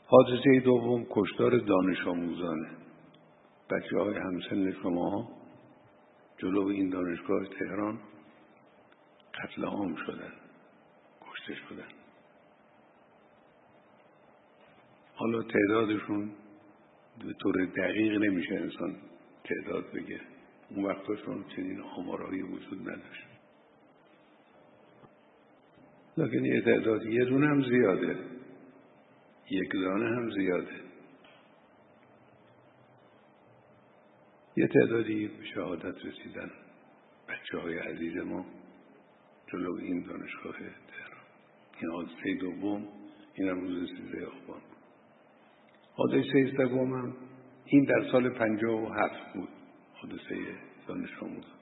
حادثه دوم کشتار دانش آموزانه. بچه‌های همسن شما جلو این دانشگاه تهران قتل عام شدن، کشته شدن. حالا تعدادشون به طور دقیق نمیشه انسان تعداد بگه، اون وقتاشون چنین آمارهایی وجود نداشت، لکن یه تعداد، یه دونه هم زیاده، یک دانه هم زیاده، یه تعدادی به شهادت رسیدن بچه‌های عزیز ما جلو این دانشگاه تهران. این حادثه دوم، این هم روز 13 آبان. حادثه سوم هم این در سال 57 بود، حادثه دانش آموزان.